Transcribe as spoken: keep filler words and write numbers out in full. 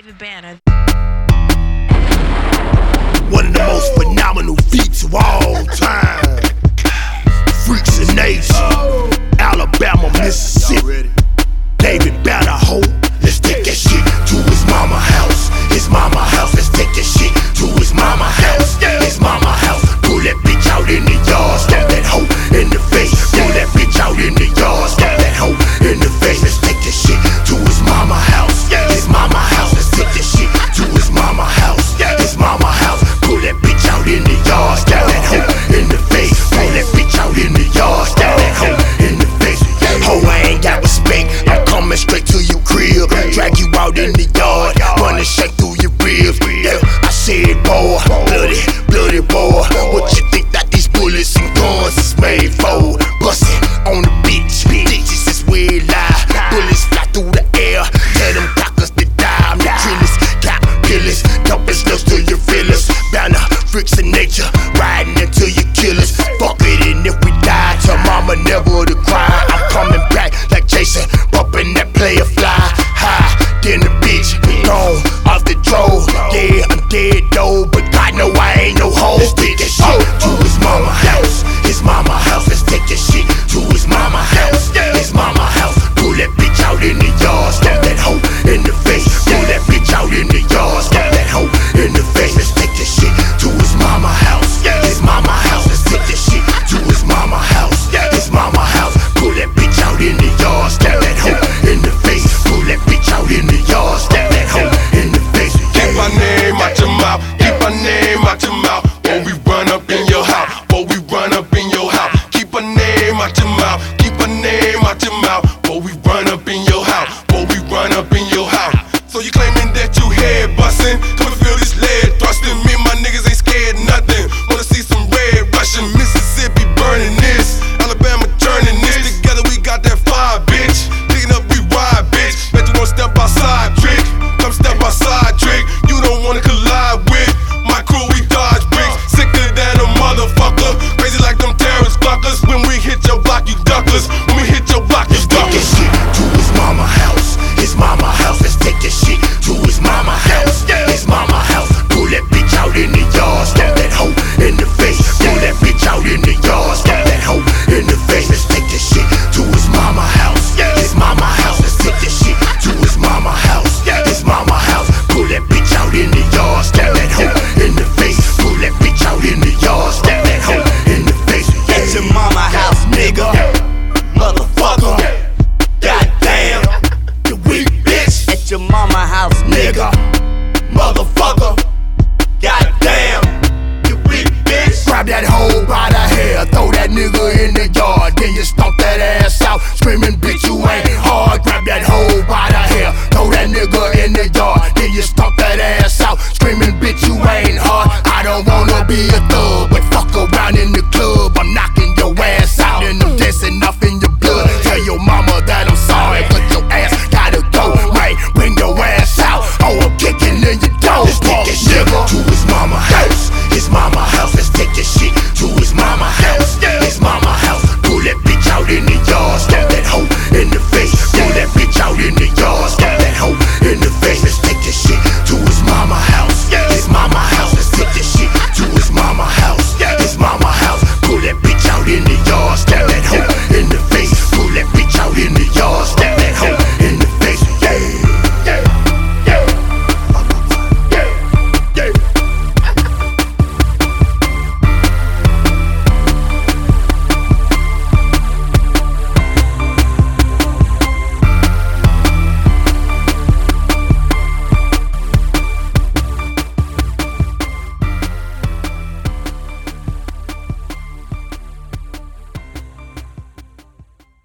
David Banner. One of the most phenomenal feats of all time. Freaks of Nature, Alabama, Mississippi. David Banner, ho, let's take that shit to his mama house. His mama house, let's take that shit to his mama house. His mama house, pull that bitch out in the yard, stomp that hoe in the face. Pull that bitch out in the yard, stomp that hoe in the face. Let's take that shit to his mama house. His mama house, let's take that shit to his mama house. His mama house, pull that bitch out in the yard, stomp that hoe in the face. Pull that bitch out in the yard, stomp that hoe in the face. Ho, I ain't got respect, I'm coming straight to your crib. Drag you out in the yard, running shake through your ribs. Yeah, I said, boy, bloody, bloody boy. What you think that these bullets and guns is made for? Bustin' on the bitch, bitches is where it lie. Bullets fly through the air, tell them cockers to die. I'm the drillers, got pillars, dumping slugs to your feelers. Bound to freaks of nature, riding until you killers. Fuck it, and if we die, tell mama never to cry. I'm coming back like Jason, bumping that player fly high. Then the bitch gone off the drove. Yeah, I'm dead though, but God know I ain't no hoe. Let's take that shit to his mama house. His mama house, let's take that shit to his mama house. His mama house, pull that bitch out in the yard, stomp that hoe in the face. Pull that bitch out in the yard, stomp that hoe in the face. Let's take that shit to his mama house. His mama house, let's take that shit to his mama house. His mama house, pull that bitch out in the yard, stomp that hoe in the face. Pull that bitch out in the yard, stomp that hoe in the face. Keep my name out your mouth, keep my name out your mouth. Or we run up in your house, or we run up in your house. Keep a name out your mouth, keep a name out your mouth. Or we run up in your house, or we run up in your house. So you claiming that you head bustin'? Come and feel this lead thrustin'. Me and my niggas ain't scared nothing. Wanna see some red Russian Mississippi burning this?